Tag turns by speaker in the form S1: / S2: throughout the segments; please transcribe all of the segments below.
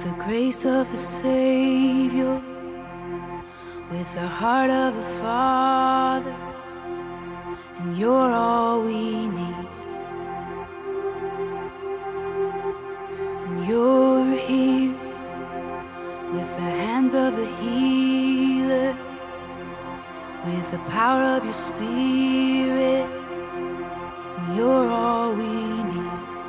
S1: the grace of the Savior, with the heart of a Father, and you're all we need. And you're here with the hands of the healer, with the power of your Spirit, and you're all we need.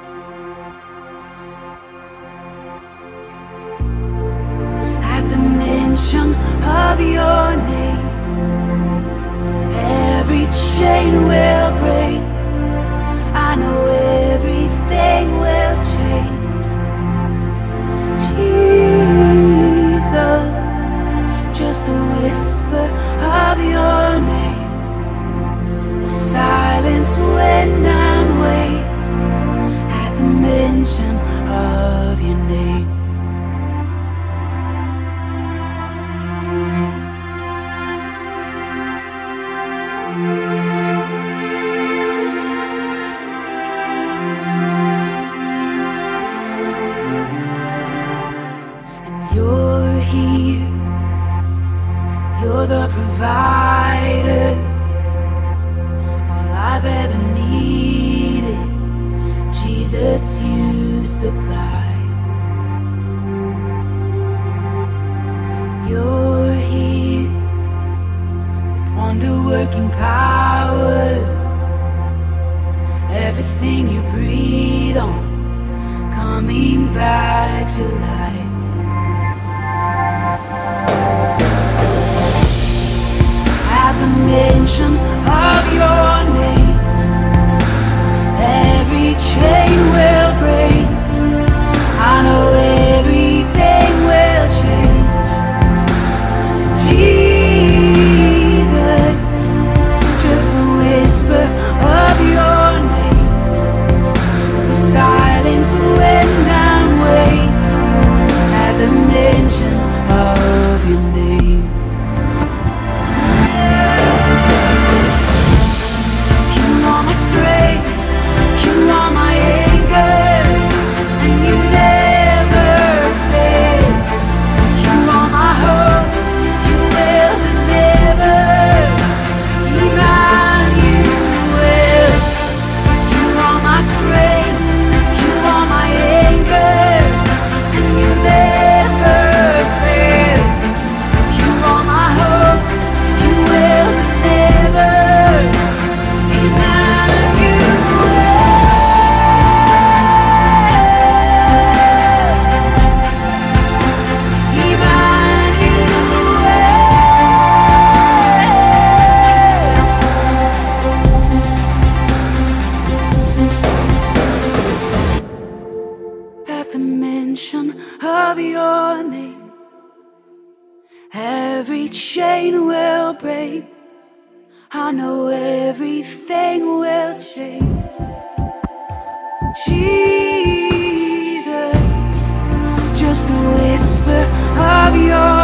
S1: At the mention of your name, every chain will break. I know everything will change. Jesus, just a whisper of your name will silence wind and waves. At the mention of your name, you're here, you're the provider, all I've ever needed, Jesus, you supply. You're here with wonder-working power, everything you breathe on coming back to life. At the mention of your name, every chain will break. I know everything will change. Jesus, just a whisper of your name will silence wind and waves. At the mention of your name, strength, you are my anchor, and you never fail. You are my hope, you will deliver. Emmanuel, you are my strength, you are my anchor, and you never fail. You are my hope, you will deliver. Of your name, every chain will break. I know everything will change. Jesus, just a whisper of your